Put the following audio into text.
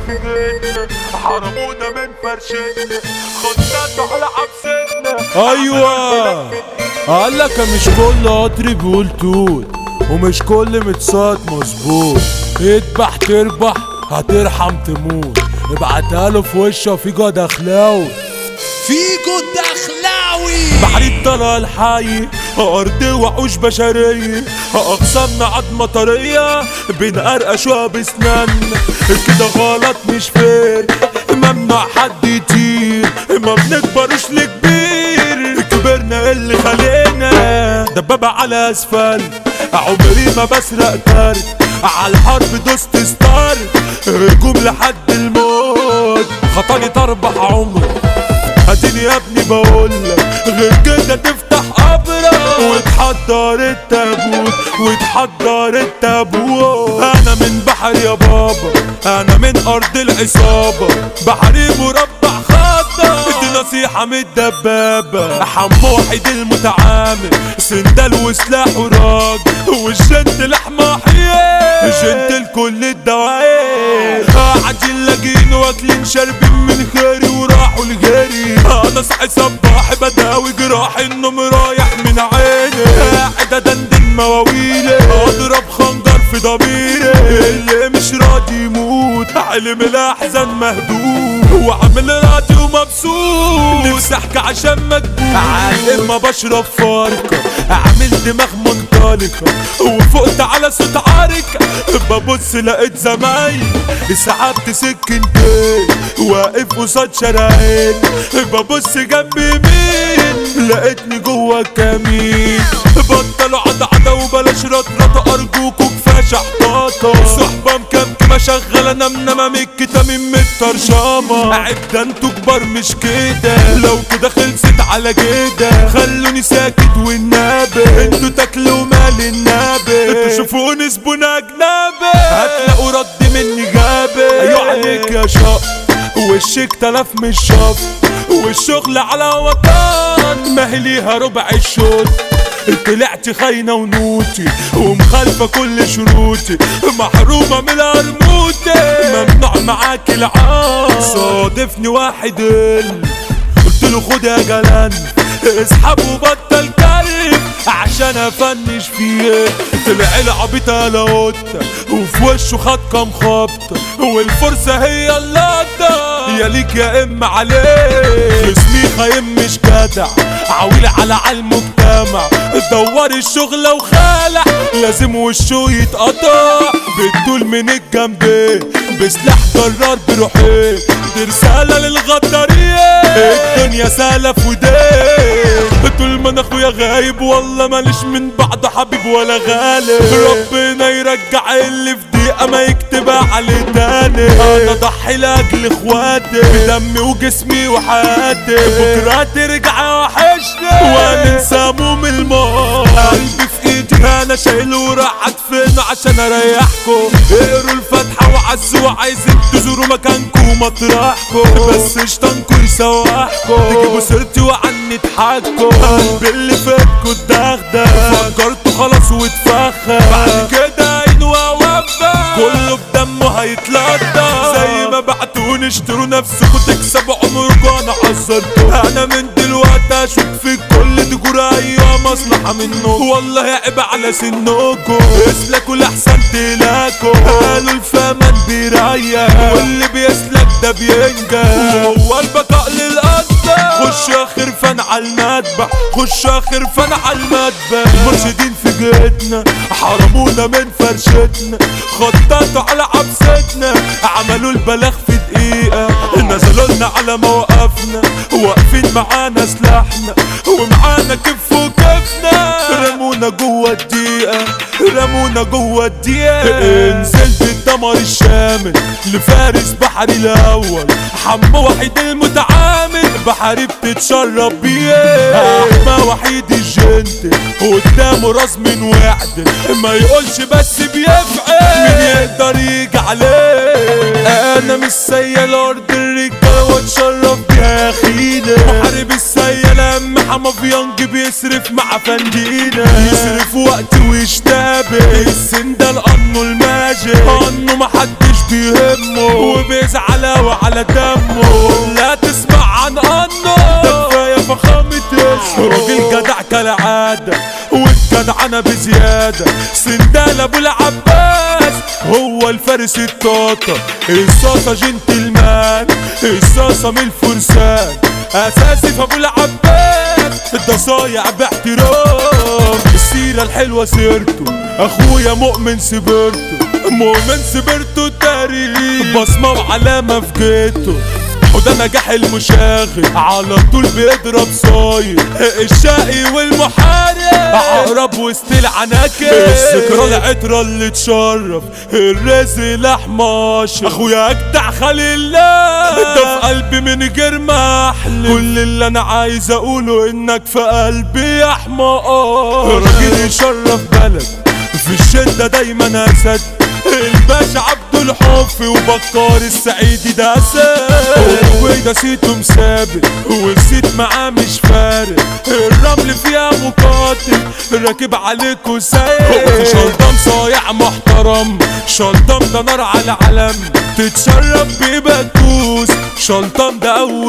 في جيتنا حرمونا من فرشتنا خدنا على عبستنا. ايوه قالك مش كل قطر بيقول توت ومش كل متصاد مظبوط. اذبح تربح هترحم تموت. ابعتها له في وشه فيجو دخلاوي فيجو الدخلاوي. بحر الطلع الحي ارض وحوش بشريه اقسامنا عضمه طريه بنقرقشوها بسنان. كده غلط مش فير ممنوع حد يطير ما بنكبرش لكبير. كبرنا اللي خلينا دبابة على اسفل عمري ما بسرق كارت على الحرب دوست ستار هجوم لحد الموت خطاني تربح عمري. اديني يا ابني بقولك غير كده تفتح قبرك وتحضر التابوت وتحضر التابوت. انا من بحر يا بابا انا من ارض العصابة بحري مربع خطة. دي نصيحة من الدبابة حمو وحيد المتعامل سندال وسلاح وراج والجنت لحمة حياه جنت لكل الدواعي. قاعدين لاقين واكلين شاربين من خيري وراحوا لغيري. انا صحي صباحي بداوي جراحي النوم رايح من عيني. قاعد ادندن مواويلي اضرب خنجر في ضميري. اللي مش راضي يموت حلم الاحزان مهدود وعامل راضي ومبسوط. نفسي احكي عشان مكبوت عالم ما بشرب فاركة اعمل دماغ منطلقة وفقت على صوت عاركة. ببص لقيت زمايلي سحبت سكنتين واقف قصاد شرايين. ببص جنبي مين لقيتني جوا الكمين. بطلوا عضعضة وبلاش رطرطة ارجوكوا كفاية شحطاطة. صحبة مكمكمة شغالة نمنمة من الكتامين مترشمة. عد انتوا كبار مش كده لو كده خلصت على كده. خلوني ساكت والنبي انتوا تاكلوا مال النبي. تشوفوني زبون اجنبي هتلاقوا رد مني غابي. ايوه عليك يا شق وشك تلف من الشط والشغل على وطن ما هي ليها ربع الشوط. طلعت خاينة ونوتي ومخالفة كل شروطي محرومة من القرموطي. ممنوع معاك العار صادفني واحد قلتله خد يا جلان اسحب وبطل كريم عشان افنش فيه. طلع العبيط لقطة وفي وشه خد كام خبطة والفرصة هي اللقطة. يا ليك يا ام عليك اسمي خايم مش جدع عويل على المجتمع. دور الشغلة وخالع لازم وشه يتقطع. بتدول من الجنبين بسلاح جرار بروحين. دي رسالة للغدارية الدنيا سلف ودين. طول ما انا اخويا غايب والله ماليش من بعد حبيب ولا غالب. ربنا يرجع اللي في دقيقة ما يكتبها عليه تاني. انا ضحي لاجل اخواتي بدمي وجسمي وحياتي. بكرة ترجع وحشني واننسى هموم الموت. قلبي في ايدي انا شايله وراح ادفنه عشان اريحكم. اقروا الفاتحة وعزوا عايزين تزوروا مكانكم ومطرحكم. بس شطانكوا يسوحكم تجيبوا سيرتي وعني تحكوا. قلبي اللي فاتكوا الدغدغ فكرته خلاص واتفخر. بعد كده عينوا ووفى كله بدمه هيتلطى. زي ما بعتوني اشتروا نفسكوا تكسبوا عمركوا انا حذرتكوا. انا من دلوقتي اشوف في كل ديكور ايوه مصلحة منكم. والله عيب على سنكوا اسلكوا لحسن تلاكوا. قالوا الفمان بيريح واللي بيسلك ده بينجح وهو البقاء للقدر. خش يا خرفان على المذبح خش يا خرفان على المذبح. المرشدين في جيتنا حرمونا من فرشتنا خططوا على عبستنا. عملوا البلاغ في دقيقة نزلوا لنا على مواقفنا. واقفين معانا سلاحنا ومعانا كف وكفنا. رمونا جوه الدقيقة رمونا جوه الدقيقة. نزلت الدمر الشامل لفارس بحري الاول حمو وحيد المتعامل. بحري بتتشرب بيه احمى وحيد الجنت قدامه راس من وحده ما يقولش بس بيفعل. مين يقدر يجي عليه؟ انا مش سيال ارض الرجاله واتشرف بيها يا اخينا. محارب السيال ام حما بيصرف مع فندينا. يصرف وقت ويشتابه السن ده القن عنه الماجد، عنه محدش بيهمه وبيزعل وعلى دمه. لا تسمع عن عنه ده كفاية فخامة اسمه. راجل جدع كالعادة والجدعنة بزيادة، سندال ابو العباس هو الفارس الطاطا، الصاصة جنتلمان، الصاصة من الفرسان، اساسي في ابو العباس ده صايع باحترام. السيرة الحلوة سيرته اخويا مؤمن سبرته، مؤمن سبرته التاريخ، بصمة وعلامة في جيته، وده نجاح المشاغل على طول بيضرب صاير، الشقي والمحارب عقرب وسط العناكب، الذكرى العطرة اللي تشرف، الرزق الاحماشر، اخويا اجدع خليل الله ده في قلبي من غير ما احلف، كل اللي انا عايز اقوله انك في قلبي يا حمار. راجل يشرف بلد في الشدة دايما اسد، الباشا عبد الحفي وبكار السعيدي ده اسد، وده سيته مسابق والسيت معاه مش فارق، الرمل فيها مقاتل راكب عليكوا سايق، شلطم صايع محترم، شلطم ده نار على علم، تتشرب ببكوس، شلطم ده اول